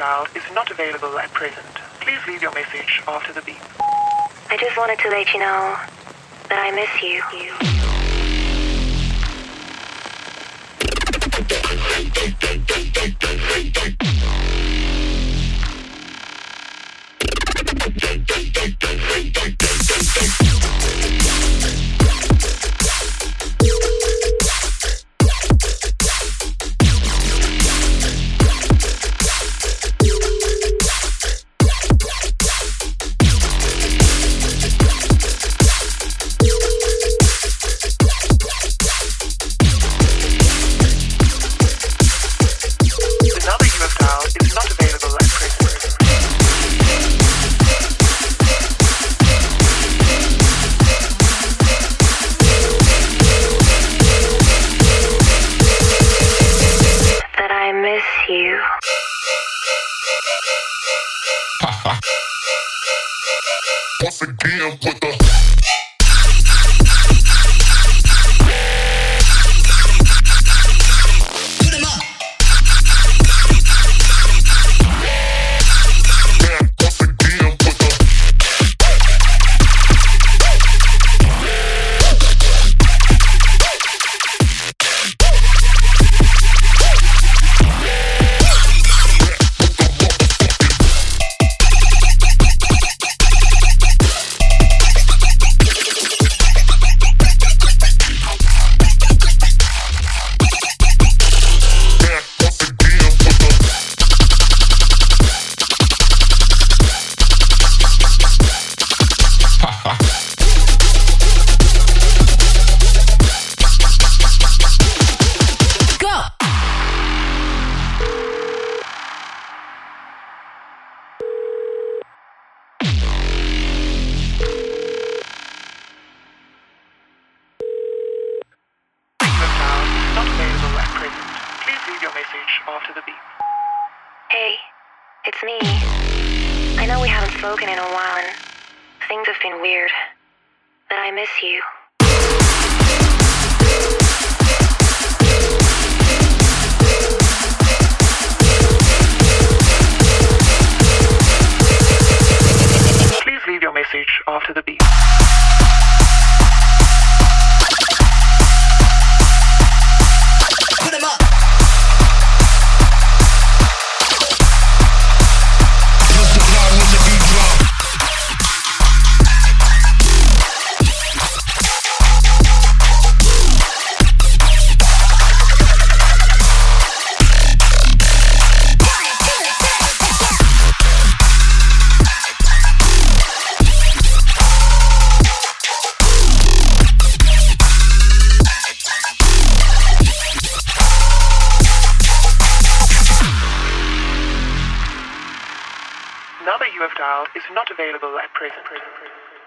dialed is not available at present. Please leave your message after the beep. I just wanted to let you know that I miss you. Once again, put the after the beep. Hey, it's me. I know we haven't spoken in a while and things have been weird, but I miss you. Please leave your message after the beep. Number you have dialed is not available at present.